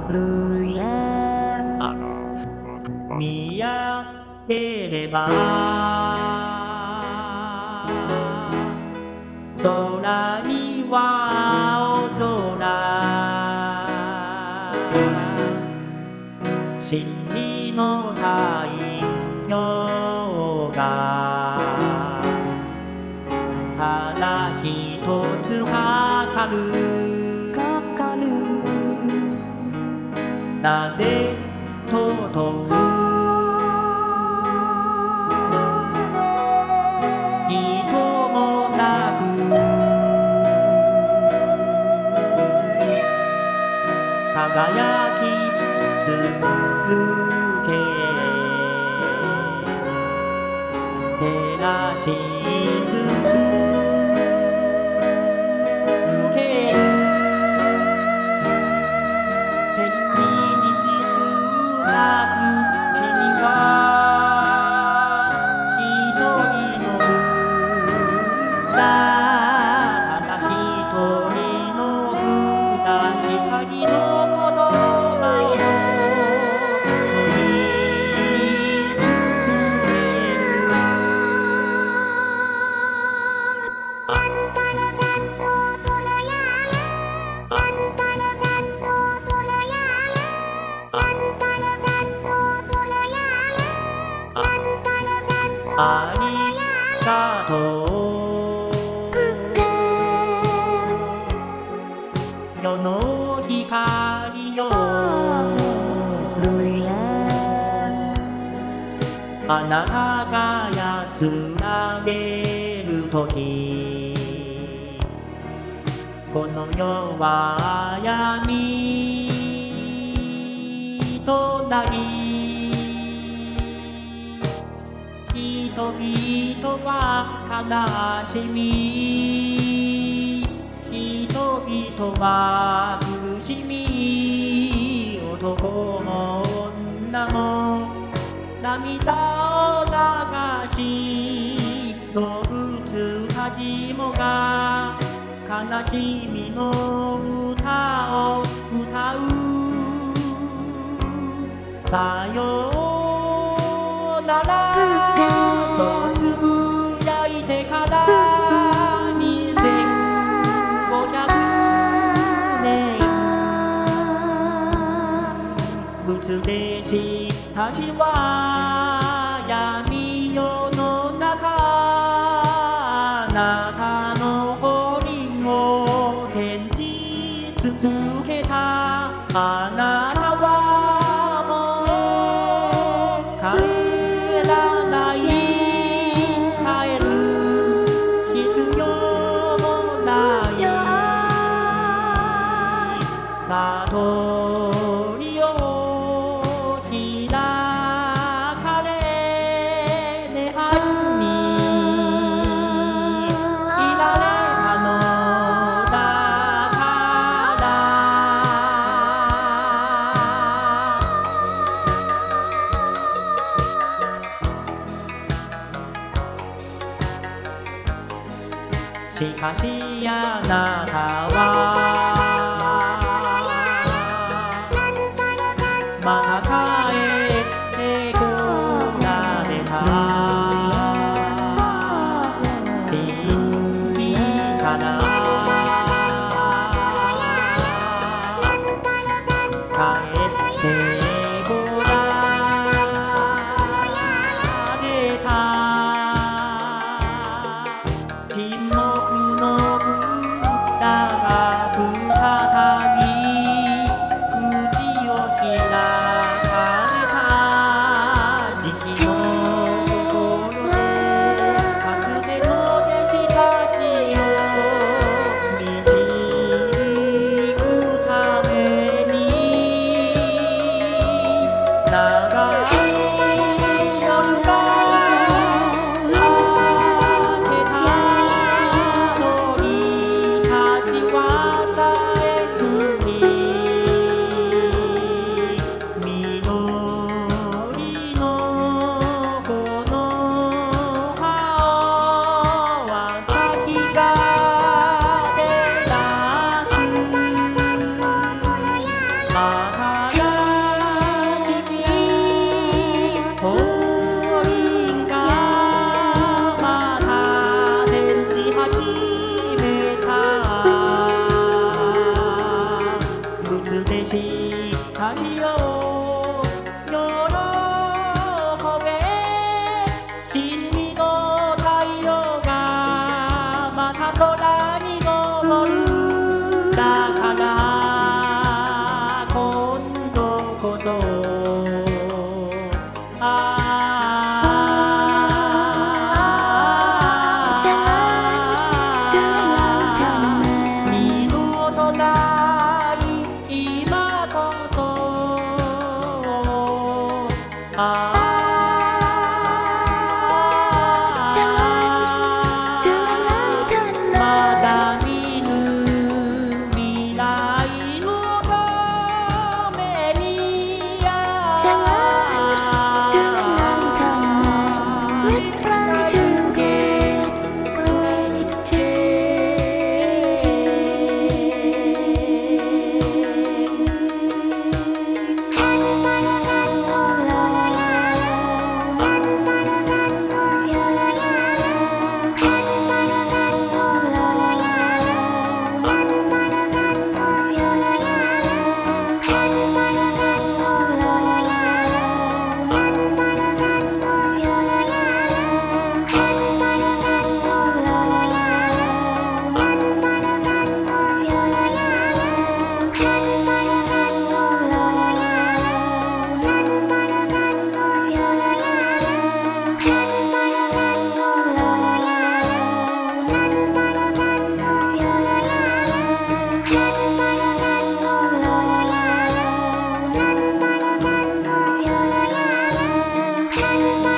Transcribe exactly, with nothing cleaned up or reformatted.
あの見上げれば空には青空、真理の太陽がただ一つかかる。なぜと問う人もなく輝き続け照らし続ける天気につなぐ君は一人の歌、ただ一人の歌、光の言葉を飲み続ける。ありがとう世の光よ、あなたが安らげるときこの世は闇となり人々は悲しみ人々は苦しみ男も女も涙を流し動物たちもが悲しみの歌を歌う。さようならそうつぶやいてからにせんごひゃくねん仏弟子たちは闇夜の中あなたの降臨を展示続けた。あなたはもう帰らない帰る必要もない悟りを開かれ涅槃にいられたのだからしかしあなたはまた帰ってこられた。真理から帰ってこられた。沈黙の歌が再び口を開かれた。時期の心でかつての弟子たちを導くために長い夜が明けた。鳥たちはさえずに緑のこの葉は先が照らす。またしたちを喜べ真理の太陽がまた空に昇るだから今度こそあ Hey